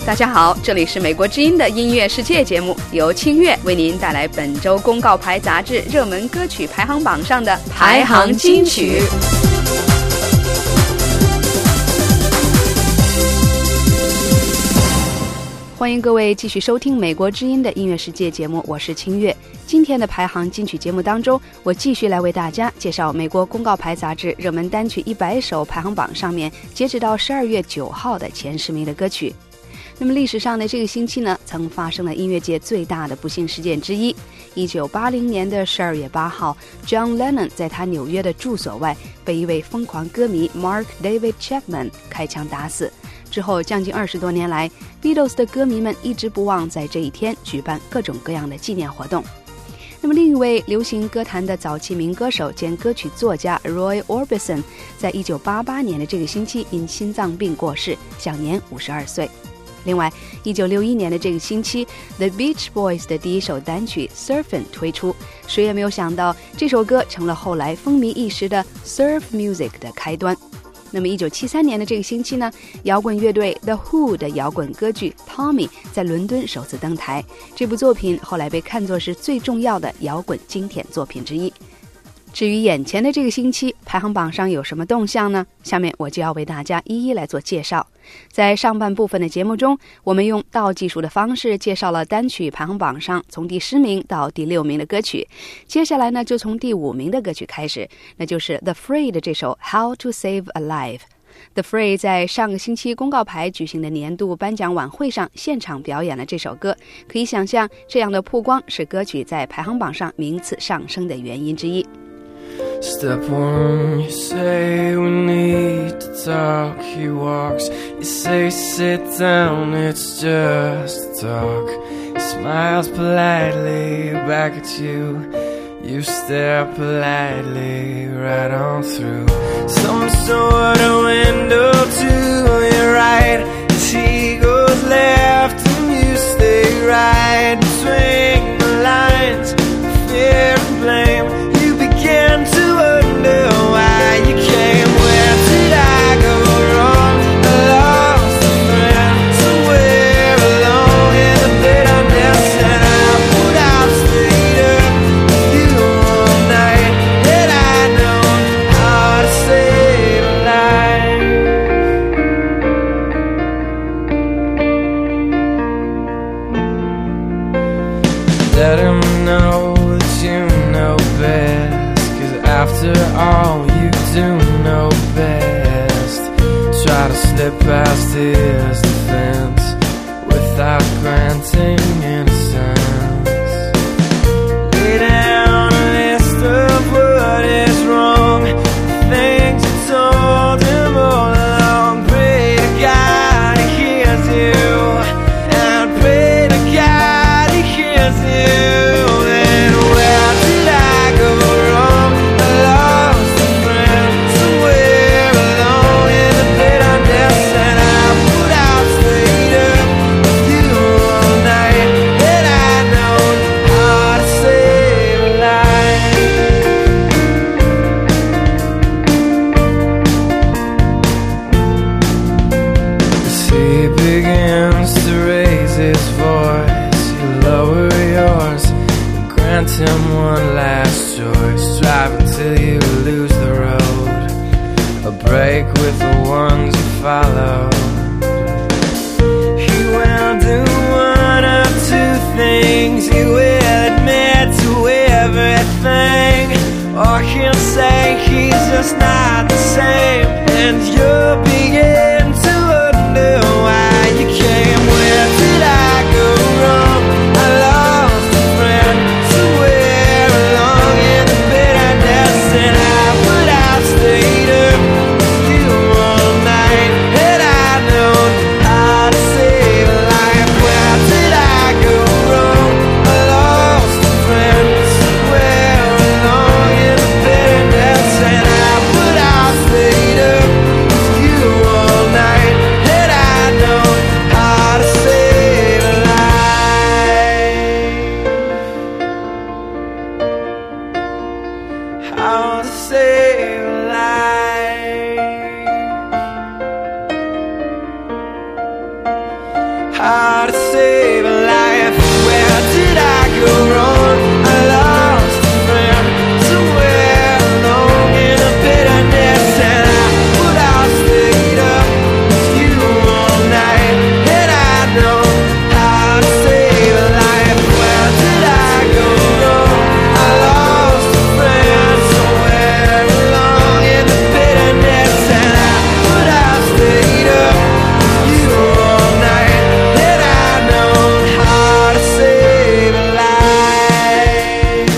大家好，这里是美国之音的音乐世界节目，由清月为您带来本周公告牌杂志热门歌曲排行榜上的排行金曲。欢迎各位继续收听美国之音的音乐世界节目，我是清月。今天的排行金曲节目当中，我继续来为大家介绍美国公告牌杂志热门单曲100首排行榜上面截止到12月9号的前10名的歌曲。那么历史上的这个星期呢，曾发生了音乐界最大的不幸事件之一。1980年的12月8号 John Lennon 在他纽约的住所外被一位疯狂歌迷 Mark David Chapman 开枪打死。之后将近20多年来， Beatles 的歌迷们一直不忘在这一天举办各种各样的纪念活动。那么另一位流行歌坛的早期民歌手兼歌曲作家 Roy Orbison 在1988年的这个星期因心脏病过世，享年52岁。另外1961年的这个星期 The Beach Boys 的第一首单曲 Surfin' 推出，谁也没有想到这首歌成了后来风靡一时的 Surf Music 的开端。那么1973年的这个星期呢，摇滚乐队 The Who 的摇滚歌剧 Tommy 在伦敦首次登台，这部作品后来被看作是最重要的摇滚经典作品之一。至于眼前的这个星期排行榜上有什么动向呢？下面我就要为大家一一来做介绍。在上半部分的节目中，我们用倒计数的方式介绍了单曲排行榜上从第10名到第6名的歌曲。接下来呢，就从第5名的歌曲开始，那就是 The Fray 的这首 How to Save a Life。The Fray 在上个星期公告牌举行的年度颁奖晚会上现场表演了这首歌，可以想象这样的曝光是歌曲在排行榜上名次上升的原因之一。 Step one, you say we need to talk. He walks, you say sit down, it's just talk. He smiles politely back at you. You stare politely right on through some sort of window to your right, as he goes left and you stay right. Between the lines, fear and blame, you begin to wonder why you came. Where did I go wrong? I lost a friend somewhere along in the bitterness, and I would have stayed up with you all night had I known how to save a life. Let him know that you know best, 'cause after all you do know best. Try to slip past his defense without granting innocence. Lay down a list of what is wrong, the things you told him all along. Pray to God he hears you, and pray to God he hears you. Then where did I go wrong? I lost a friend somewhere along in the bitterness, and I would have stayed up with you all night had I known how to save a life. As he begins to raise his voice, you lower yours and grant him one last choice. Drive until you lose the road, a break with the ones you follow. He will do one of two things. He will admit to everything, or he'll say he's just not the same, and you'll begin to wonder why you came. Where did I go wrong? I lost a friend somewhere along in the bitterness, and I would have stayed up with you all night had I known how to save a life. Where did I go wrong? I lost a friend somewhere along in the bitterness, and I would have stayed up with you all night had I known how to save a life. How to save a life. to save a life. Where did I go wrong? I lost a friend somewhere alone in the bitterness, and I would have stayed up with you all night. And I know how to save a life. Where did I go wrong? I lost a friend somewhere along in the bitterness, and I would have stayed up with you all night. And I know how to save a life.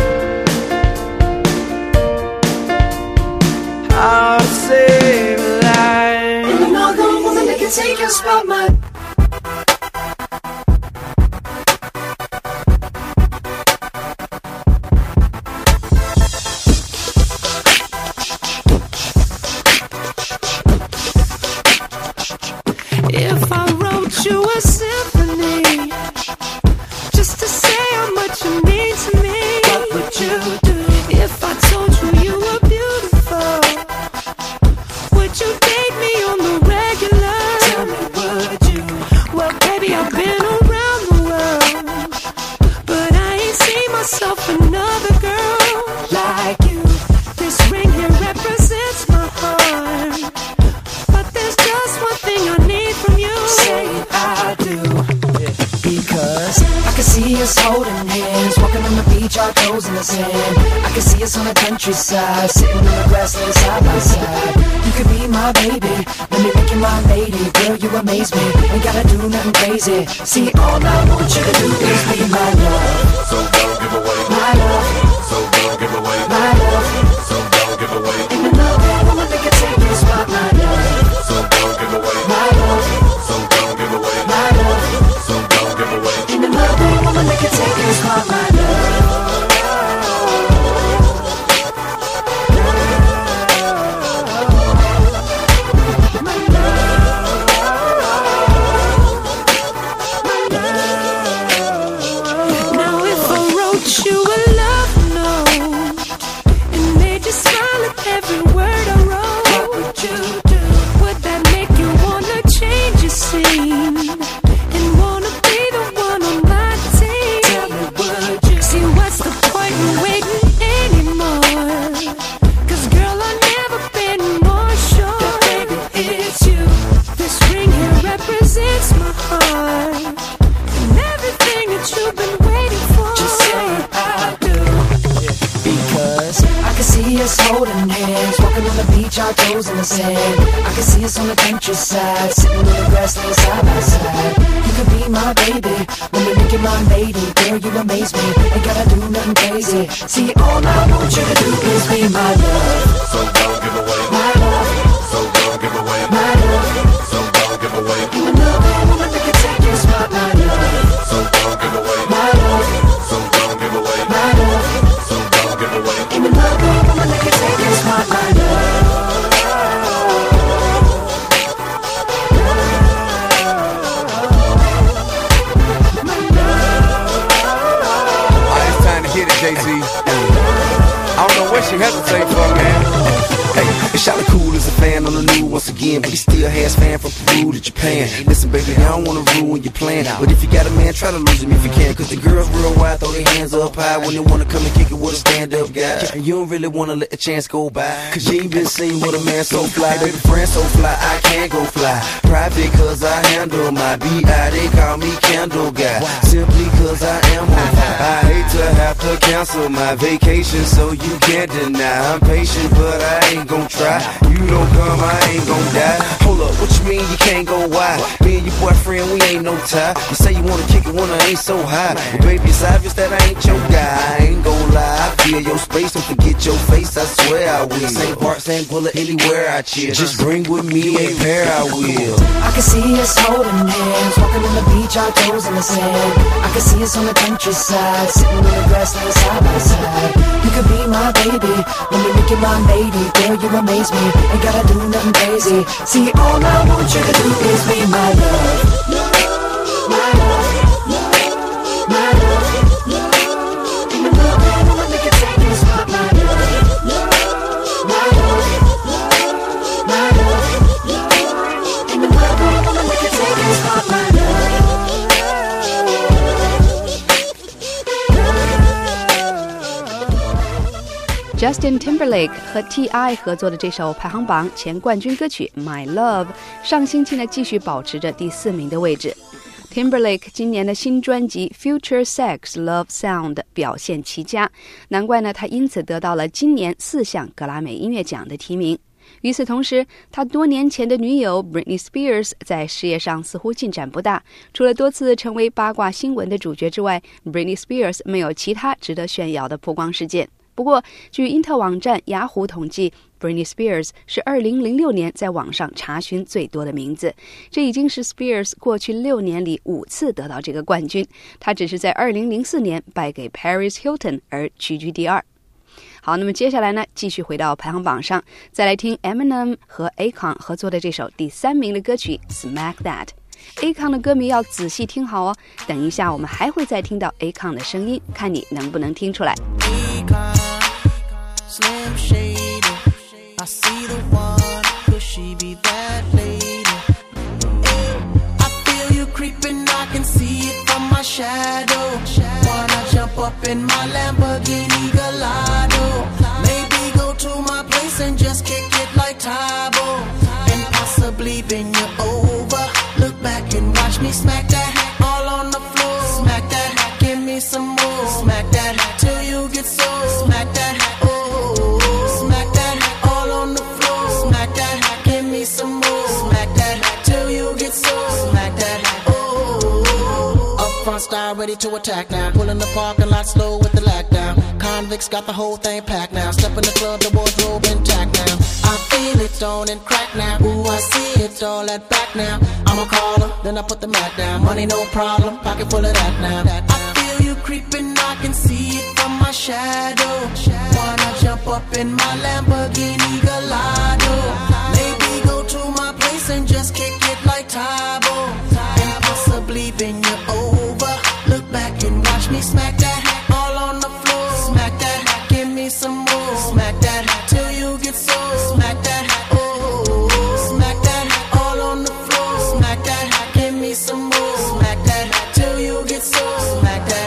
How to save a life. Another woman that can take your spot, my. If I wrote you a symphony just to say how much you mean to me, what would you do? If I told you you were beautiful, would you date me on the regular? Tell me, would you? Well, baby, I've been around the world, but I ain't seen myself another girl like you. This ring here represents my heart, but there's just one thing I need from you. Say I do. Because I can see us holding hands, walking on the beach, our toes in the sand. I can see us on the countryside, sitting on the grassland side by side. You could be my baby, let me make you my lady. Girl, you amaze me, ain't gotta do nothing crazy. See, all I want you to do is be my love. So don't give away My love, So don't give away my love. So don't give away Ain't another woman that can take your spot, my love. So don't give away My love, So don't give away my love. So don't give away Ain't another woman that can take your spot, my love. Now if I wrote you a love note and made you smile at every word I wrote, What would you do? would that make you wanna change your scene and wanna be the one on my team? Tell me, would you? See, what's the point in waiting anymore? 'Cause girl, I've never been more sure That baby, it's you. this ring here represents my heart and everything that you've been waiting for. Just say I do. Because I can see us holding hands, walking on the beach, our toes in the sand. I can see us on the countryside, sitting on the grassland side by side. You could be my baby, let me make you my lady. Girl, you amaze me, ain't gotta do nothing crazy. See, all I want you to do is be my love. So don't give away My love, So don't give away my love. So don't give away Ain't another woman that can take your spot, my love. So don't give away My love, So don't give away my love. So don't give away Ain't another woman that can take your spot, my love. It's time to hit it, Jay-Z. I don't know what she hesitating for, man. Hey, it's Charlotte Cool as a fan on the new once again, but he still has fan from Peru to Japan. Listen, baby, I don't wanna ruin your plan, but if you got a man, try to lose him if you can. 'Cause the girls real wide, throw their hands up high when they wanna come and kick it with a stand-up guy. And you don't really wanna let the chance go by, 'cause you ain't been seen with a man so fly. Baby, friend so fly, I can't go fly. Private 'cause I handle my B.I. They call me Candle Guy, simply 'cause I am on fire. I hate to have to cancel my vacation, so you can't deny. I'm patient, but I ain't gon' try. You don't come, I ain't gon' die. Hold up, what you mean you can't go wide? Me and your boyfriend, we ain't no tie. You say you wanna kick it when I ain't so high, but baby, it's obvious that I ain't your guy. I ain't gon' lie, I feel your space, don't forget your face, I swear I will. Same part, same bullet, anywhere I chill. Just bring with me a pair, I will. I can see us holding hands, walking on the beach, our toes in the sand. I can see us on the countryside, sitting on the grassland side by side. You could be my baby, let me make you my lady. Girl, you amaze me, ain't gotta do nothing crazy. See, all I want you to do is be my love. My love, my love. Ain't another woman that can take your spot, my love. My love, my love. Ain't another woman that can take your spot, my love. Justin Timberlake 和 T.I. 合作的这首排行榜前冠军歌曲 My Love 上星期呢继续保持着第4名的位置。Timberlake 今年的新专辑 Future Sex Love Sound 表现奇佳，难怪呢他因此得到了今年4项格莱美音乐奖的提名。与此同时，他多年前的女友 Britney Spears 在事业上似乎进展不大，除了多次成为八卦新闻的主角之外， Britney Spears 没有其他值得炫耀的曝光事件。不过，据英特网站雅虎统计， Britney Spears 是2006年在网上查询最多的名字，这已经是 Spears 过去6年里5次得到这个冠军，他只是在2004年败给 Paris Hilton 而屈居第2。好，那么接下来呢，继续回到排行榜上，再来听 Eminem 和 Akon 合作的这首第3名的歌曲 Smack That。Akon 的歌迷要仔细听好哦，等一下我们还会再听到 Akon 的声音，看你能不能听出来。 Slim Shady, I see the one, could she be that lady? I feel you creeping, I can see it from my shadow. Wanna jump up in my Lamborghini Gallardo? Maybe go to my place and just kick it like Tybo, and possibly bend you over. Look back and watch me smack that all on the floor. Smack that, give me some more. Smack that till you get so. Smack that. Style ready to attack now. Pulling the parking lot slow with the lack down. Convicts got the whole thing packed now. Step in the club, the wardrobe intact now. I feel it on and crack now. Ooh, I see it all at back now. I'ma call her, then I put the mat down. Money no problem, pocket full of that now. I feel you creeping, I can see it from my shadow. Wanna jump up in my Lamborghini Gallardo? Maybe go to my place and just kick it like Tybo, and possibly bend you over. Look back and watch me smack that all on the floor. Smack that, give me some more. Smack that till you get so. Smack that, oh, smack that all on the floor. Smack that, give me some more. Smack that till you get so. Smack that,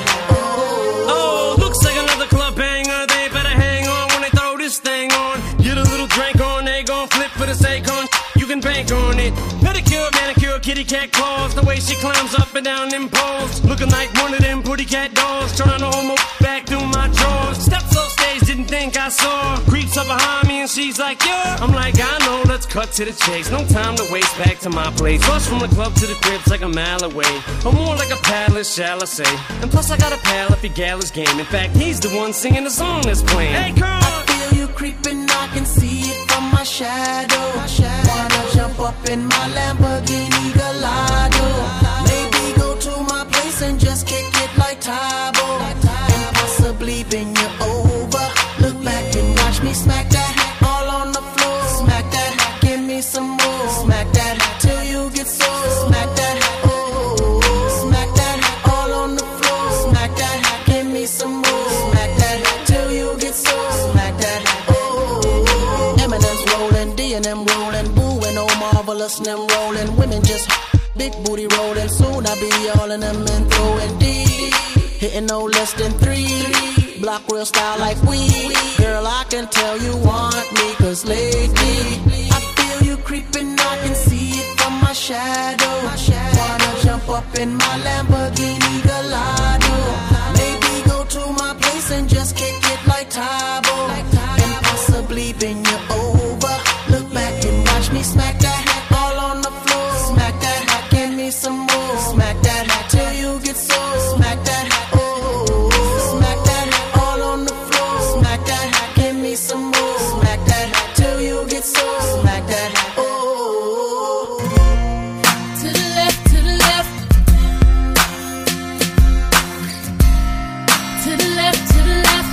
oh. Looks like another club banger. They better hang on when they throw this thing on. Get a little drink on, they gon' flip for the Akon. You can bank on it. Pedicure, manicure, kitty cat claws. The way she climbs up and down them poles, looking like one of them pretty cat dolls. Trying to hold my back through my drawers. Steps off stage, didn't think I saw. Creeps up behind me and she's like, yeah. I'm like, I know, let's cut to the chase. No time to waste, back to my place. Bus from the club to the crib's like a mile away, or more like a palace, shall I say. And plus I got a pal if he gal his game. In fact, he's the one singing the song that's playing. Hey, girl! I feel you creeping, I can see it from my shadow. Wanna jump up in my Lamborghini Gallardo? Maybe go to my place and just kick it like Tybo, and possibly bend you over. Look back and watch me smack that all on the floor. Smack that, give me some more. Smack that till you get so. Smack that, oh, smack that all on the floor. Smack that, give me some more. Smack that till you get so. Smack that, oh. Eminem's rolling, D&M rolling, Boo and oh marvelous and them rolling. Women just big booty rolling. Soon I be all in them and throwing D, hitting no less than 3. Block real style like we. Girl, I can tell you want me, cause lately I feel you creeping, I can see it from my shadow. Wanna jump up in my Lamborghini Gallardo? Maybe go to my place and just kick it like Tybo, and possibly bend you over. Look back and watch me smack that all on the floor. Smack that, give me some more. Smack that till you get so. Smack that, oh, smack that all on the floor. Smack that, give me some more. Smack that till you get so. Smack that, oh. To the left, to the left. To the left, to the left.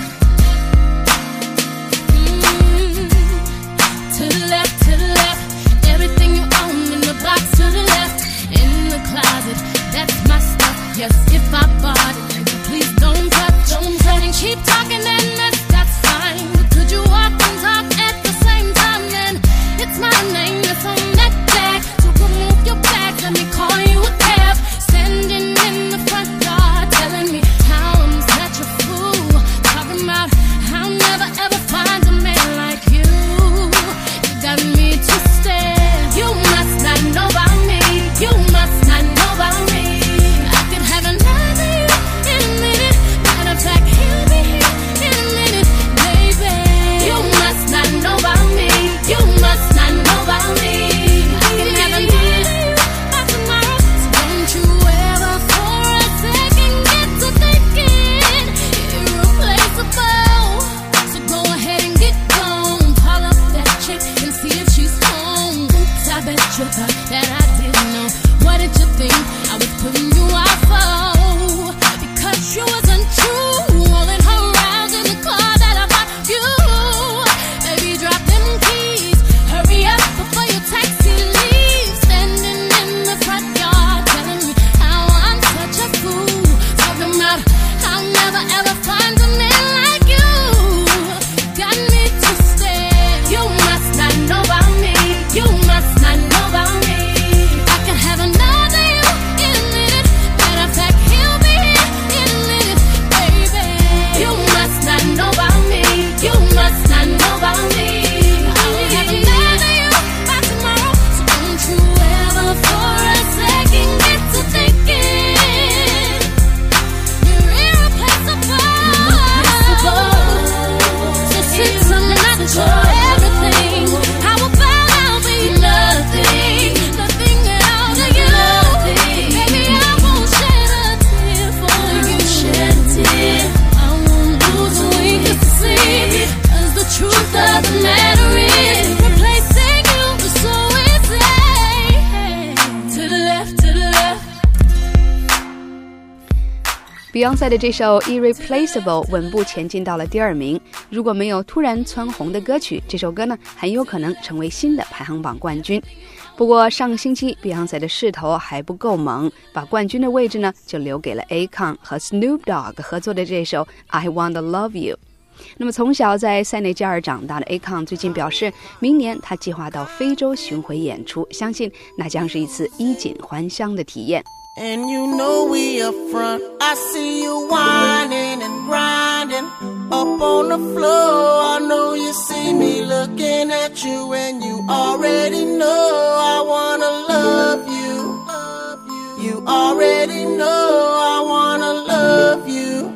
To the left, to the left. Everything you own in the box to the left. In the closet, that's my stuff. Yes, if I bought it, baby, please don't touch. And keep talking and mess, that's fine. But could you walk and talk at the same time? Then it's my Beyonce 的这首 Irreplaceable 稳步前进到了第2名。如果没有突然蹿红的歌曲，这首歌呢很有可能成为新的排行榜冠军。不过上个星期 Beyonce 的势头还不够猛，把冠军的位置呢就留给了 Akon 和 Snoop Dogg 合作的这首 I Wanna Love You。那么从小在塞内加尔长大的 Akon 最近表示，明年他计划到非洲巡回演出，相信那将是一次衣锦还乡的体验。 And you know we up front. I see you whining and grinding up on the floor. I know you see me looking at you, and you already know I wanna love you. You already know I wanna love you.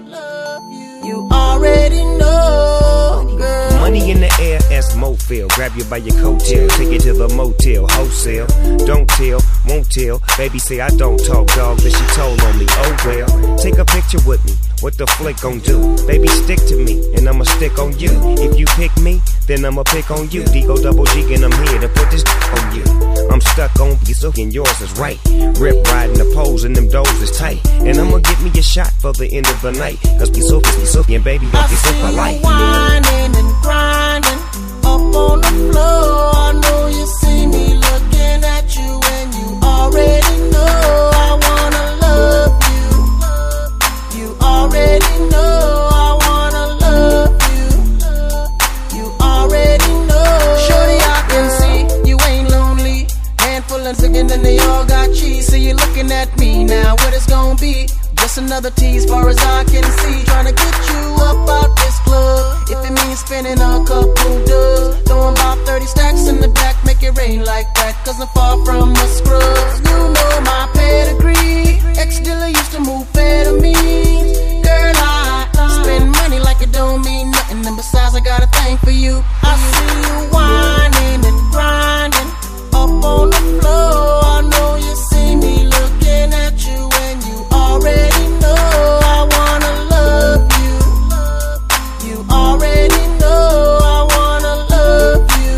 You already know, girl. Money in the air, ask Mofil. Grab you by your coattail, take you to the motel, wholesale. Don't tell, won't tell. Baby say I don't talk, dog, but she told on me. Oh well, take a picture with me. What the flick gon' do? Baby, stick to me, and I'ma stick on you. If you pick me, then I'ma pick on you. Digo double G, and I'm here to put this on you. I'm stuck on you, so and yours is right. Rip riding the poles, and them doors is tight. And I'ma get me a shot for the end of the night. Cause be so, and baby, don't be so polite. Whining and grinding up on the floor. I know you see me looking at you, and you already know I wanna love you. You already know I wanna love you. You already know. Shorty, I can see you ain't lonely. Handful of chicken, then they all got cheese. So you're looking at me now. What it's gonna be? Just another tease, far as I can see. Trying to get you up out this club. If it means spending a couple dubs, throwing about 30 stacks in the back, make it rain like that. Cause I'm far from a scrub. You know my pedigree. Ex-dealer used to move fair to me. Girl, I spend money like it don't mean nothing. And besides, I got a thing for you. I see you whining and grinding up on the floor. I know you see me looking at you, and you already know I wanna love you. You already know I wanna love you.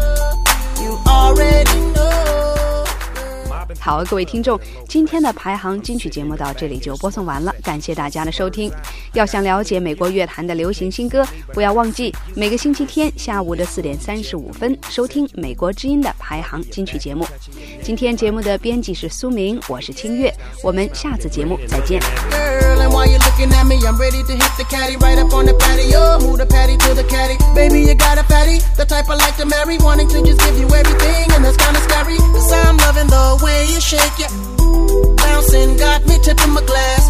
You already know. 好，各位听众，今天的排行金曲节目到这里就播送完了，感谢大家的收听。要想了解美国乐坛的流行新歌，不要忘记每个星期天下午的4点35分收听美国之音的排行金曲节目。今天节目的编辑是苏明，我是清月，我们下次节目再见。 Girl, and while you're looking at me, I'm ready to hit the caddy right up on the patio. Move the patty to the caddy. Baby, you got a fatty, the type I like to marry. Wanting to just give you everything, and that's kinda scary. Cause I'm loving the way you shake it. Bouncing got me tipping my glass.